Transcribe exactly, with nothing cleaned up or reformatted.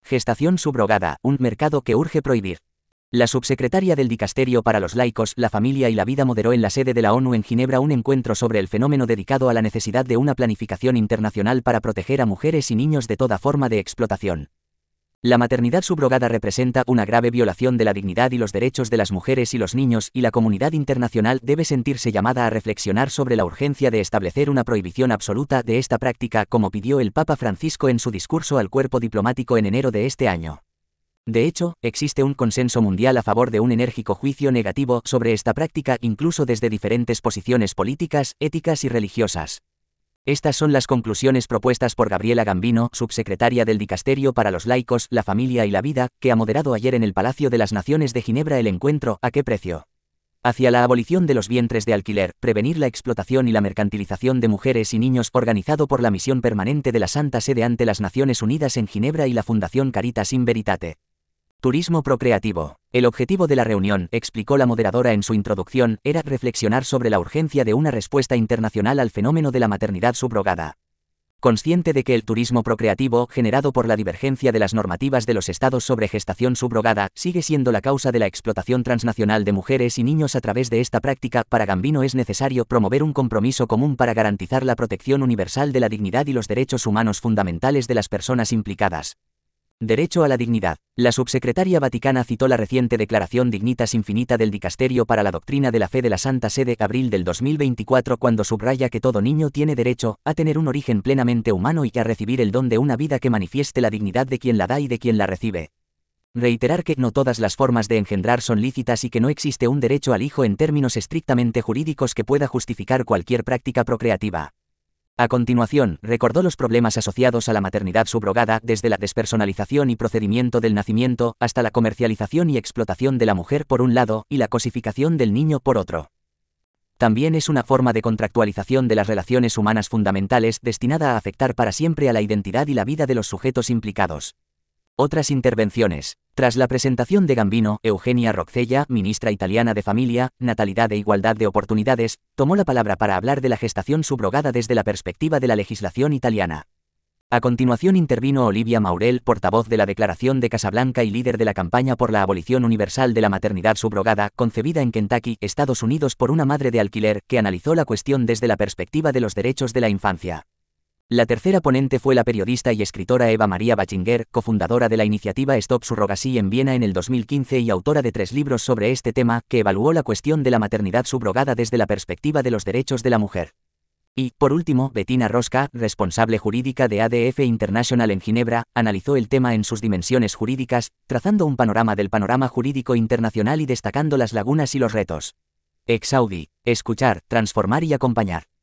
Gestación subrogada, un mercado que urge prohibir. La subsecretaria del Dicasterio para los Laicos, la Familia y la Vida moderó en la sede de la ONU en Ginebra un encuentro sobre el fenómeno dedicado a la necesidad de una planificación internacional para proteger a mujeres y niños de toda forma de explotación. La maternidad subrogada representa una grave violación de la dignidad y los derechos de las mujeres y los niños, y la comunidad internacional debe sentirse llamada a reflexionar sobre la urgencia de establecer una prohibición absoluta de esta práctica, como pidió el Papa Francisco en su discurso al cuerpo diplomático en enero de este año. De hecho, existe un consenso mundial a favor de un enérgico juicio negativo sobre esta práctica, incluso desde diferentes posiciones políticas, éticas y religiosas. Estas son las conclusiones propuestas por Gabriela Gambino, subsecretaria del Dicasterio para los Laicos, la Familia y la Vida, que ha moderado ayer en el Palacio de las Naciones de Ginebra el encuentro ¿A qué precio? Hacia la abolición de los vientres de alquiler, prevenir la explotación y la mercantilización de mujeres y niños, organizado por la Misión Permanente de la Santa Sede ante las Naciones Unidas en Ginebra y la Fundación Caritas in Veritate. Turismo procreativo. El objetivo de la reunión, explicó la moderadora en su introducción, era reflexionar sobre la urgencia de una respuesta internacional al fenómeno de la maternidad subrogada. Consciente de que el turismo procreativo, generado por la divergencia de las normativas de los estados sobre gestación subrogada, sigue siendo la causa de la explotación transnacional de mujeres y niños a través de esta práctica, para Gambino es necesario promover un compromiso común para garantizar la protección universal de la dignidad y los derechos humanos fundamentales de las personas implicadas. Derecho a la dignidad. La subsecretaria vaticana citó la reciente declaración Dignitas Infinita del Dicasterio para la Doctrina de la Fe de la Santa Sede, abril del dos mil veinticuatro, cuando subraya que todo niño tiene derecho a tener un origen plenamente humano y a recibir el don de una vida que manifieste la dignidad de quien la da y de quien la recibe. Reiterar que no todas las formas de engendrar son lícitas y que no existe un derecho al hijo en términos estrictamente jurídicos que pueda justificar cualquier práctica procreativa. A continuación, recordó los problemas asociados a la maternidad subrogada, desde la despersonalización y procedimiento del nacimiento, hasta la comercialización y explotación de la mujer por un lado, y la cosificación del niño por otro. También es una forma de contractualización de las relaciones humanas fundamentales, destinada a afectar para siempre a la identidad y la vida de los sujetos implicados. Otras intervenciones. Tras la presentación de Gambino, Eugenia Roccella, ministra italiana de Familia, Natalidad e Igualdad de Oportunidades, tomó la palabra para hablar de la gestación subrogada desde la perspectiva de la legislación italiana. A continuación intervino Olivia Maurel, portavoz de la Declaración de Casablanca y líder de la campaña por la abolición universal de la maternidad subrogada, concebida en Kentucky, Estados Unidos por una madre de alquiler, que analizó la cuestión desde la perspectiva de los derechos de la infancia. La tercera ponente fue la periodista y escritora Eva María Bachinger, cofundadora de la iniciativa Stop Surrogacy en Viena en el dos mil quince y autora de tres libros sobre este tema, que evaluó la cuestión de la maternidad subrogada desde la perspectiva de los derechos de la mujer. Y, por último, Bettina Rosca, responsable jurídica de A D F International en Ginebra, analizó el tema en sus dimensiones jurídicas, trazando un panorama del panorama jurídico internacional y destacando las lagunas y los retos. Exaudi. Escuchar, transformar y acompañar.